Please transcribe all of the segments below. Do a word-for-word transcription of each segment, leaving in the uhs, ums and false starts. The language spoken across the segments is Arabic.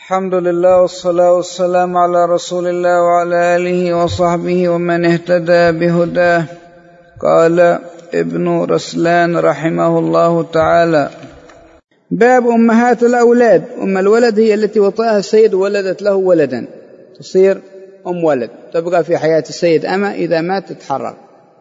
الحمد لله والصلاة والسلام على رسول الله وعلى آله وصحبه ومن اهتدى بهداه. قال ابن رسلان رحمه الله تعالى: باب أمهات الأولاد. أم الولد هي التي وطأها السيد وولدت له ولدا، تصير أم ولد، تبقى في حياة السيد أما إذا مات تتحرر.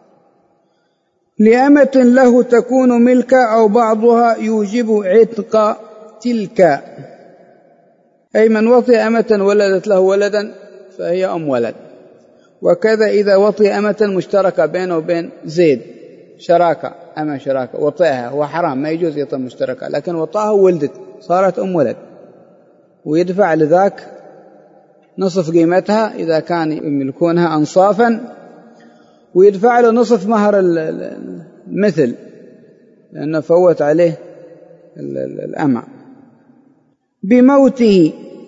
لأمة له تكون ملكا أو بعضها يوجب عتق تلك، أي من وطئ أمة ولدت له ولدا فهي أم ولد. وكذا إذا وطئ أمة مشتركة بينه وبين زيد، شراكة أما شراكة وطئها، هو حرام ما يجوز يطئ مشتركة، لكن وطئها ولدت صارت أم ولد، ويدفع لذاك نصف قيمتها إذا كان يملكونها أنصافا، ويدفع له نصف مهر المثل لأنه فوت عليه الأمة. بموته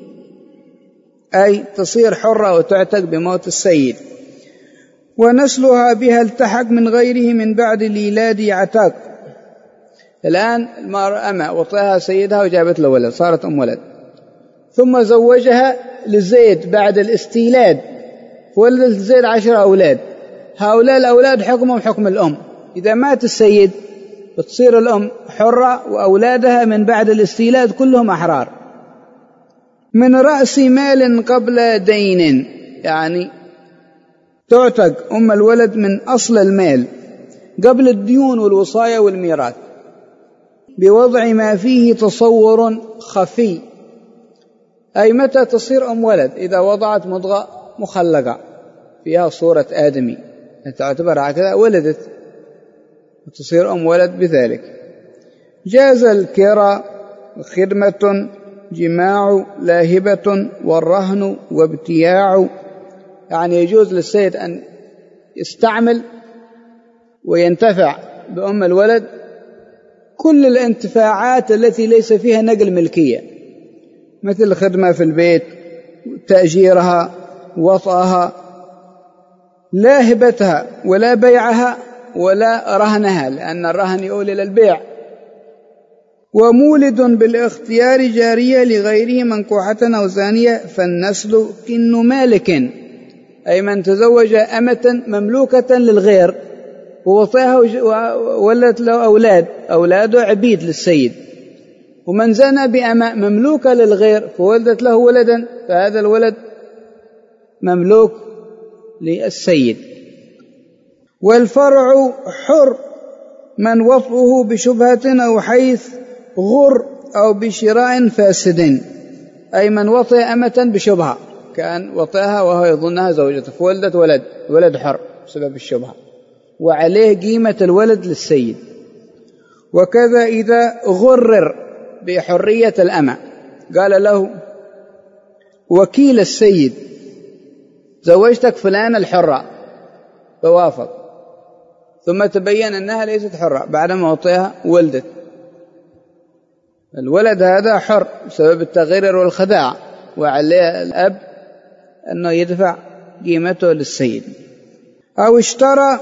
أي تصير حرة وتعتق بموت السيد. ونسلها بها التحق من غيره من بعد الإيلاد عتاق. الآن المرأة أمة وطئها سيدها وجابت له ولد، صارت أم ولد، ثم زوجها لزيد بعد الاستيلاد، ولدت زيد عشر أولاد، هؤلاء الأولاد حكمهم حكم الأم. إذا مات السيد بتصير الأم حرة وأولادها من بعد الاستيلاد كلهم أحرار. من رأس مال قبل دين، يعني تعتق أم الولد من أصل المال قبل الديون والوصايا والميراث، بوضع ما فيه تصور خفي. أي متى تصير أم ولد؟ إذا وضعت مضغة مخلقة فيها صورة آدمي تعتبر هكذا ولدت وتصير أم ولد بذلك. جاز الكرى خدمة جماع لاهبة والرهن وابتياع، يعني يجوز للسيد أن يستعمل وينتفع بأم الولد كل الانتفاعات التي ليس فيها نقل ملكية، مثل الخدمة في البيت، تأجيرها، وطأها، لا هبتها ولا بيعها ولا رهنها، لأن الرهن يؤول إلى البيع. ومولد بالاختيار جارية لغيره منكوحة أو زانية، فالنسل كن مالك، أي من تزوج أمة مملوكة للغير ووطئها وولدت له أولاد، أولاده عبيد للسيد. ومن زنى بأمة مملوكة للغير فولدت له ولدا، فهذا الولد مملوك للسيد. والفرع حر من وطئه بشبهة أو حيث غر أو بشراء فاسد، أي من وطئ أمة بشبهة، كان وطئها وهو يظنها زوجته فولدت ولد، ولد حر بسبب الشبهة، وعليه قيمة الولد للسيد. وكذا إذا غرر بحرية الأمة، قال له وكيل السيد زوجتك فلان الحرة، فوافق، ثم تبين أنها ليست حرة بعدما وطئها ولدت، الولد هذا حر بسبب التغرر والخداع، وعليه الأب أنه يدفع قيمته للسيد. أو اشترى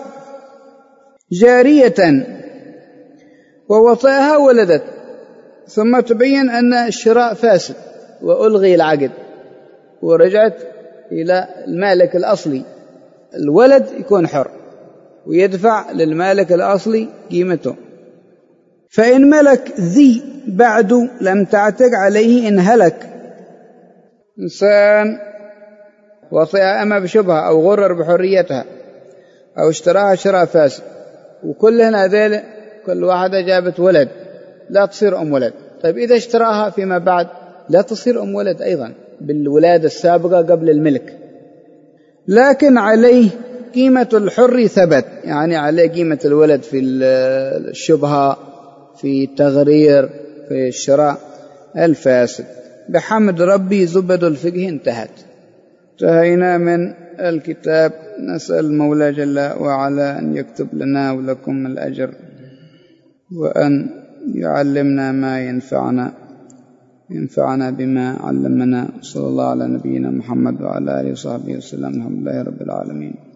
جارية ووطئها ولدت، ثم تبين أن الشراء فاسد وألغي العقد ورجعت إلى المالك الأصلي، الولد يكون حر ويدفع للمالك الأصلي قيمته. فإن ملك ذي بعد لم تعتق عليه إن هلك. إنسان وطئ أمة بشبهة أو غرر بحريتها أو اشتراها شراء فاسد، وكلهن هذيل كل واحدة جابت ولد، لا تصير أم ولد. طيب إذا اشتراها فيما بعد لا تصير أم ولد أيضا بالولادة السابقة قبل الملك، لكن عليه قيمة الحر ثبت، يعني عليه قيمة الولد في الشبهة، في التغرير، في الشراء الفاسد. بحمد ربي زبد الفقه انتهت. انتهينا من الكتاب. نسأل المولى جل وعلا أن يكتب لنا ولكم الأجر، وأن يعلمنا ما ينفعنا ينفعنا بما علمنا. صلى الله على نبينا محمد وعلى آله وصحبه وسلم. الحمد لله رب العالمين.